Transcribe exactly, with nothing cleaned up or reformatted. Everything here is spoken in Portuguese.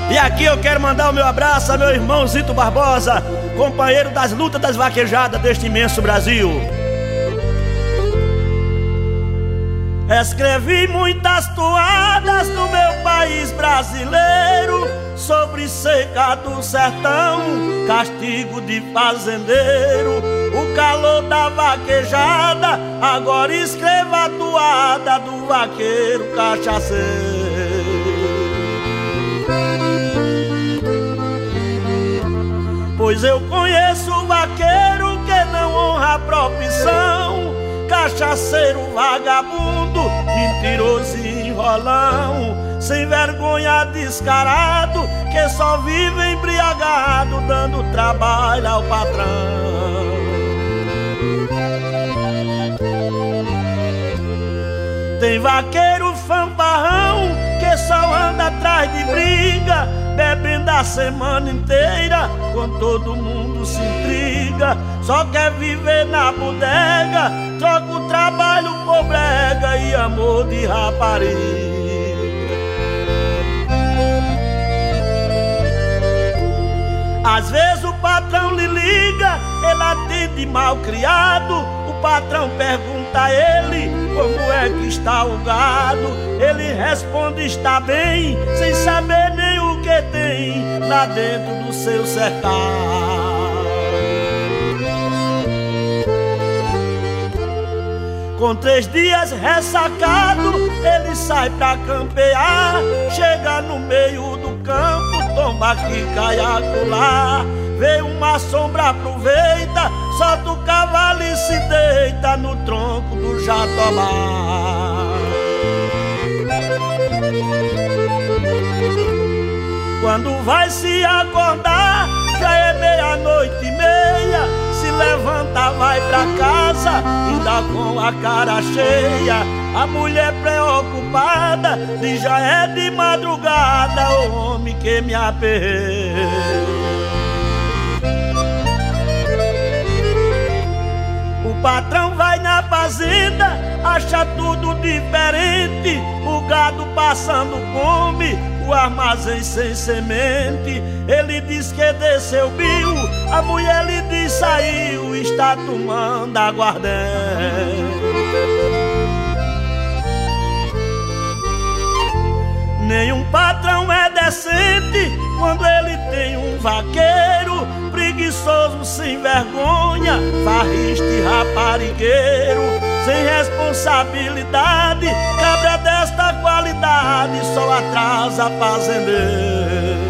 E aqui eu quero mandar o meu abraço a meu irmão Zito Barbosa, companheiro das lutas das vaquejadas deste imenso Brasil. Escrevi muitas toadas no meu país brasileiro, sobre seca do sertão, castigo de fazendeiro, o calor da vaquejada. Agora escreva a toada do vaqueiro cachaceiro. Pois eu conheço o vaqueiro que não honra a profissão, cachaceiro vagabundo, mentiroso e enrolão, sem vergonha descarado, que só vive embriagado, dando trabalho ao patrão. Tem vaqueiro fanfarrão que só anda atrás de briga, bebendo a semana inteira, com todo mundo se intriga, só quer viver na bodega, troca o trabalho por brega e amor de rapariga. Às vezes o patrão lhe liga, ele atende mal criado, o patrão pergunta a ele como é que está o gado, ele responde está bem, sem saber nem o que tem lá dentro do seu cercado. Com três dias ressacado, ele sai pra campear, chega no meio do campo, tomba aqui, cai acolá, vê uma sombra, aproveita, solta o cavalo e se deita no tronco do jatobá. Quando vai se acordar, já é meia-noite e meia, se levanta, vai pra casa, ainda com a cara cheia. A mulher preocupada diz já é de madrugada, o homem que me aperreia. O patrão vai na fazenda, acha tudo diferente, o gado passando fome, o armazém sem semente. Ele diz que desceu bio, a mulher lhe diz saiu, está tomando aguardente. Nenhum patrão é decente quando ele tem um vaqueiro preguiçoso, sem vergonha, farrista e raparigueiro, sem responsabilidade, cabra desta qualidade só atrasa fazendeiro.